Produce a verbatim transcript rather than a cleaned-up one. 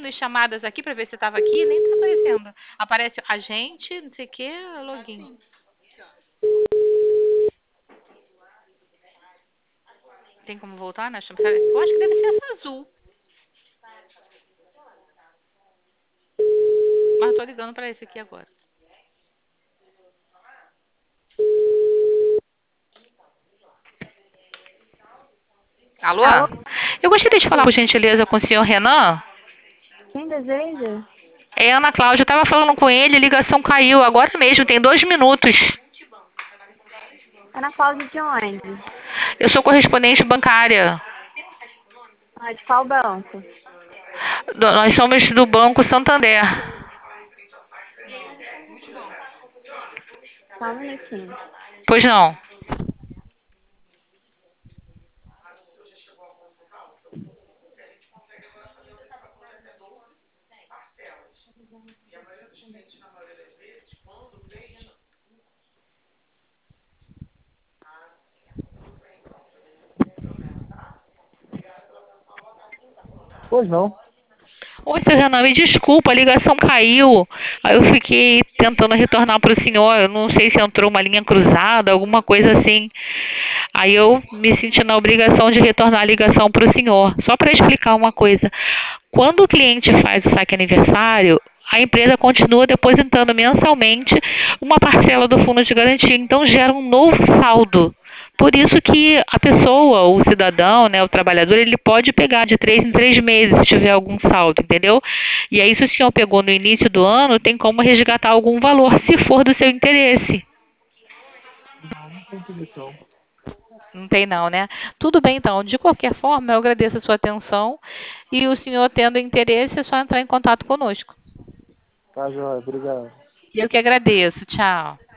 nas chamadas aqui para ver se estava aqui, nem tá aparecendo. Aparece agente, não sei o que, login. Tem como voltar na chamada? Eu acho que deve ser essa azul. Mas tô ligando para esse aqui agora. Alô? Alô, Eu gostaria de falar, por gentileza, com o senhor Renan. quem deseja? É Ana Cláudia, eu estava falando com ele, a ligação caiu agora mesmo, tem dois minutos. Ana Cláudia de onde? Eu sou correspondente bancária. Ah, de qual banco? Do- Nós somos do Banco Santander. Só um minutinho. Pois não. Pois não. Oi, seu Renan, me desculpa, a ligação caiu. Aí eu fiquei tentando retornar para o senhor. Eu não sei se entrou uma linha cruzada, alguma coisa assim. Aí eu me senti na obrigação de retornar a ligação para o senhor. Só para explicar uma coisa. Quando o cliente faz o saque aniversário, a empresa continua depositando mensalmente uma parcela do fundo de garantia. Então gera um novo saldo. Por isso que a pessoa, o cidadão, né, o trabalhador, ele pode pegar de três em três meses se tiver algum saldo, entendeu? E aí, se o senhor pegou no início do ano, tem como resgatar algum valor, se for do seu interesse. Não, não tem condição. Não tem não, né? Tudo bem então. De qualquer forma, eu agradeço a sua atenção e o senhor tendo interesse, é só entrar em contato conosco. Tá, joia. Obrigado. Eu que agradeço. Tchau.